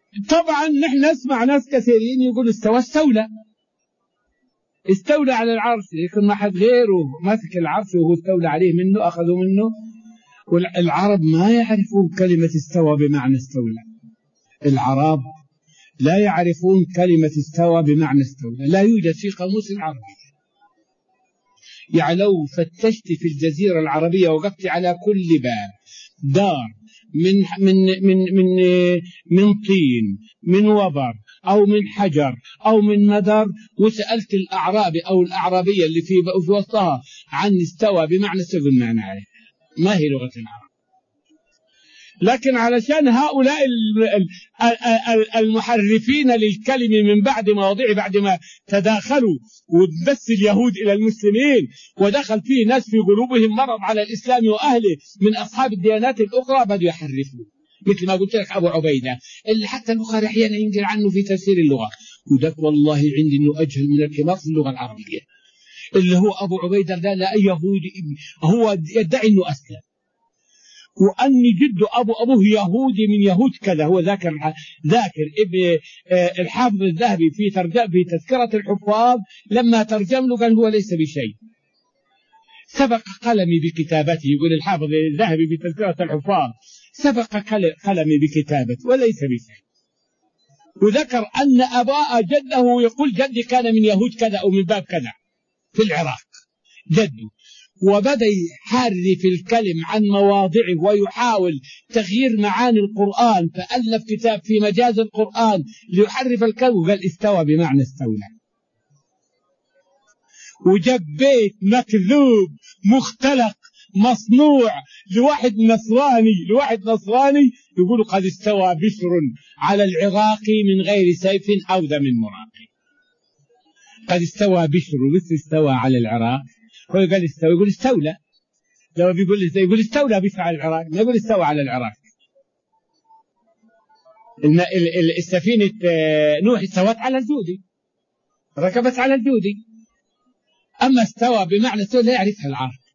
طبعا نحن نسمع ناس كثيرين يقول استولى على العرش، لكن ما حد غيره مسك العرش وهو استولى عليه منه، أخذوا منه. والعرب ما يعرفون كلمة استوى بمعنى استولى. العرب لا يعرفون كلمة استوى بمعنى استولى، لا يوجد في قاموس العربي. يعني لو فتشت في الجزيرة العربية وقفت على كل باب دار من طين، من وبر، أو من حجر، أو من مدر، وسألت الأعرابي أو الأعرابية اللي في وسطها عن استوى بمعنى استوى، ما نعرف، ما هي لغة العرب. لكن علشان هؤلاء المحرفين للكلم من بعد مواضيع، بعد ما تداخلوا وبث اليهود إلى المسلمين ودخل فيه ناس في قلوبهم مرض على الإسلام وأهله من أصحاب الديانات الأخرى، بدوا يحرفوا. مثل ما قلت لك أبو عبيدة اللي حتى البخاري أحيانا ينقل عنه في تفسير اللغة، وذاك والله عندي أنه أجهل من الحمار في اللغة العربية، اللي هو أبو عبيدة ده لا يهودي، هو يدعي أنه أسلم، وأن جد أبوه يهودي من يهود كذا. هو ذاكر ابن الحافظ الذهبي في تذكرة الحفاظ لما ترجم له قال هو ليس بشيء، سبق قلمي بكتابته. يقول الحافظ الذهبي في تذكرة الحفاظ سبق قلمي بكتابته وليس بشيء. وذكر أن أباء جده يقول جدي كان من يهود كذا أو من باب كذا في العراق جده، وبدأ يحرف الكلم عن مواضعه ويحاول تغيير معاني القرآن، فألف كتاب في مجاز القرآن ليحرف الكلم، وقال استوى بمعنى استولى، وجاب بيت مكذوب مختلق مصنوع لواحد نصراني يقول قد استوى بشر على العراق من غير سيف أو دم مراق. قد استوى بشر، بس استوى على العراق، هو قال استوى، يقول استولى. لو يقول استولى بشر على العراق، ما يقول استوى على العراق. السفينة نوح استوت على الجودي، ركبت على الجودي. أما استوى بمعنى استوى لا يعرفها العرب.